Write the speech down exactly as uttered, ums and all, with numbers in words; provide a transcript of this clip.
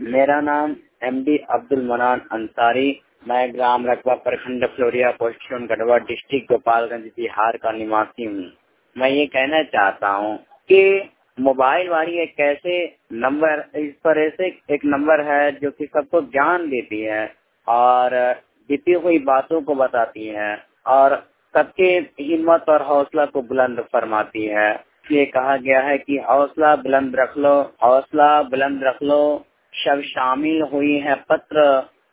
मेरा नाम एमडी अब्दुल मनान अंसारी, मैं ग्राम रकबा प्रखंड फ्लोरिया पोस्ट गढ़वा डिस्ट्रिक्ट गोपालगंज बिहार का निवासी हूँ। मैं ये कहना चाहता हूँ कि मोबाइल वाली एक ऐसे नंबर, इस पर ऐसे एक नंबर है जो कि सबको ज्ञान देती है और बीती हुई बातों को बताती है और सबके हिम्मत और हौसला को बुलंद फरमाती है। ये कहा गया है कि हौसला बुलंद रख लो, हौसला बुलंद रख लो, सब शामिल हुई है पत्र